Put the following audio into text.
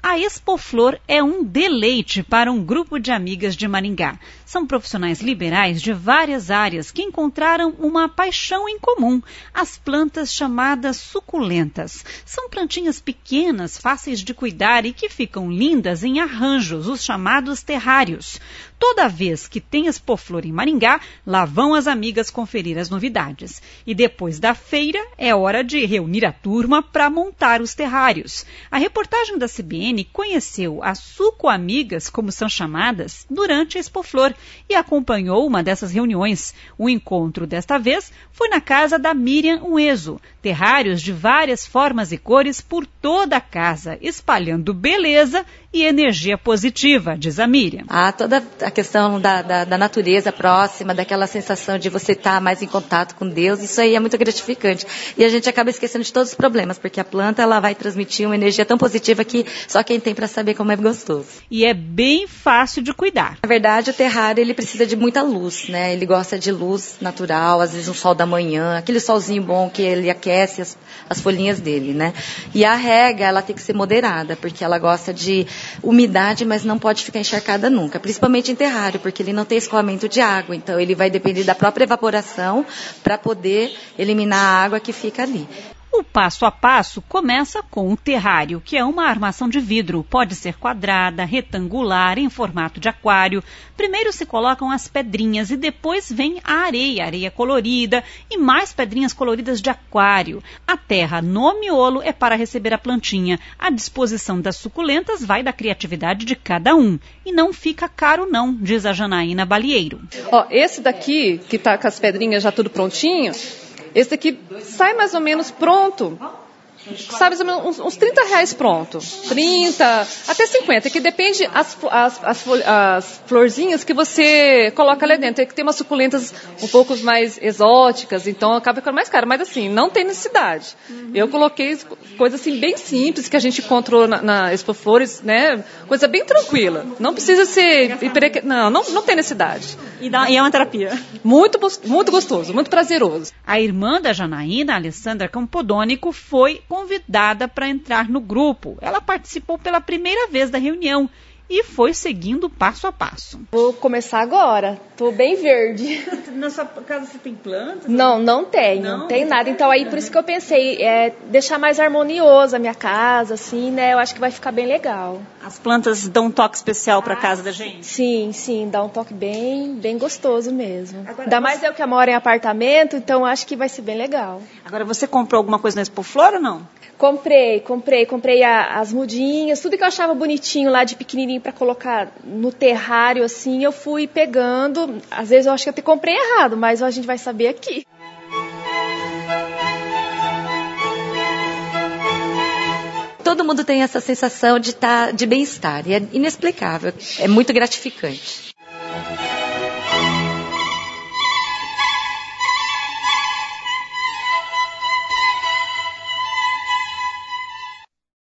A Expoflor é um deleite para um grupo de amigas de Maringá. São profissionais liberais de várias áreas que encontraram uma paixão em comum, as plantas chamadas suculentas. São plantinhas pequenas, fáceis de cuidar e que ficam lindas em arranjos, os chamados terrários. Toda vez que tem Expoflor em Maringá, lá vão as amigas conferir as novidades. E depois da feira, é hora de reunir a turma para montar os terrários. A reportagem da CBN conheceu as suco-amigas, como são chamadas, durante a Expoflor e acompanhou uma dessas reuniões. O encontro desta vez foi na casa da Miriam Ueso. Terrários de várias formas e cores por toda a casa, espalhando beleza e energia positiva, diz a Miriam. Toda a questão da natureza próxima, daquela sensação de você estar mais em contato com Deus, isso aí é muito gratificante. E a gente acaba esquecendo de todos os problemas, porque a planta ela vai transmitir uma energia tão positiva que só quem tem para saber como é gostoso. E é bem fácil de cuidar. Na verdade, o terrário ele precisa de muita luz, né? Ele gosta de luz natural, às vezes um sol da manhã, aquele solzinho bom que ele aquece as folhinhas dele, né? E a rega, ela tem que ser moderada, porque ela gosta de umidade, mas não pode ficar encharcada nunca, principalmente em terrário, porque ele não tem escoamento de água, então ele vai depender da própria evaporação para poder eliminar a água que fica ali. O passo a passo começa com o terrário, que é uma armação de vidro. Pode ser quadrada, retangular, em formato de aquário. Primeiro se colocam as pedrinhas e depois vem a areia colorida e mais pedrinhas coloridas de aquário. A terra no miolo é para receber a plantinha. A disposição das suculentas vai da criatividade de cada um. E não fica caro não, diz a Janaína Balieiro. Esse daqui, que tá com as pedrinhas já tudo prontinho, esse daqui sai mais ou menos pronto, sai mais ou menos uns R$30 pronto. 30, até 50, que depende as florzinhas que você coloca lá dentro. Tem umas suculentas um pouco mais exóticas, então acaba ficando mais caro. Mas assim, não tem necessidade. Eu coloquei coisas assim bem simples que a gente encontrou na Expoflores, né? Coisa bem tranquila. Não precisa ser... Não tem necessidade. E é uma terapia. Muito, muito gostoso, muito prazeroso. A irmã da Janaína, Alessandra Campodônico, foi convidada para entrar no grupo. Ela participou pela primeira vez da reunião e foi seguindo passo a passo. Vou começar agora. Tô bem verde. Na sua casa você tem plantas? Não tenho. Não tem nada. Então aí por isso que eu pensei, deixar mais harmoniosa a minha casa, assim, né? Eu acho que vai ficar bem legal. As plantas dão um toque especial para a casa da gente? Sim, dá um toque bem gostoso mesmo. Ainda mais eu que moro em apartamento, então acho que vai ser bem legal. Agora você comprou alguma coisa na Expoflor ou não? Comprei as mudinhas, tudo que eu achava bonitinho lá de pequenininho para colocar no terrário, assim, eu fui pegando. Às vezes eu acho que eu até comprei errado, mas a gente vai saber aqui. Todo mundo tem essa sensação de bem-estar, e é inexplicável, é muito gratificante.